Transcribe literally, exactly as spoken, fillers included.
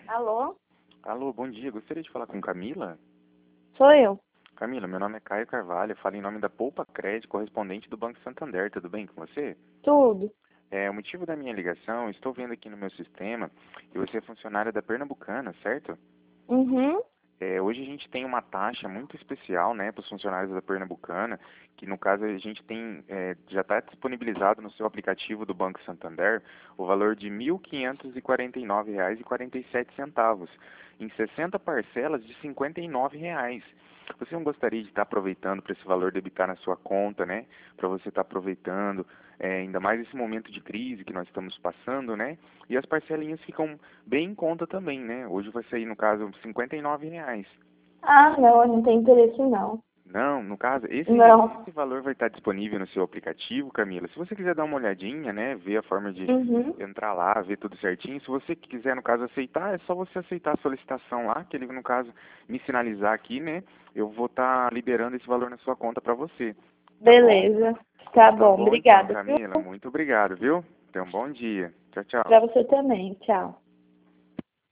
Alô? Alô, bom dia. Gostaria de falar com Camila? Sou eu. Camila, meu nome é Caio Carvalho, eu falo em nome da Poupa Crédito, correspondente do Banco Santander. Tudo bem com você? Tudo. É, o motivo da minha ligação, estou vendo aqui no meu sistema que você é funcionária da Pernambucana, certo? Uhum. É, hoje a gente tem uma taxa muito especial, né, para os funcionários da Pernambucana, que no caso a gente tem, é, já está disponibilizado no seu aplicativo do Banco Santander, o valor de mil quinhentos e quarenta e nove reais e quarenta e sete centavos, em sessenta parcelas de cinquenta e nove reais. Você não gostaria de estar aproveitando para esse valor debitar na sua conta, né? Para você estar aproveitando, é, ainda mais esse momento de crise que nós estamos passando, né? E as parcelinhas ficam bem em conta também, né? Hoje vai sair, no caso, cinquenta e nove reais. Ah, não, eu não tenho interesse não. Não, no caso, esse, Não. esse valor vai estar disponível no seu aplicativo, Camila. Se você quiser dar uma olhadinha, né, ver a forma de Uhum. entrar lá, ver tudo certinho. Se você quiser, no caso, aceitar, é só você aceitar a solicitação lá, que ele, no caso, me sinalizar aqui, né? Eu vou estar liberando esse valor na sua conta para você, tá bom? Beleza. Tá Tá bom, bom então, obrigada, viu? Camila. Muito obrigado, viu? Tenha um bom dia. Tchau, Pra tchau. você também. Tchau.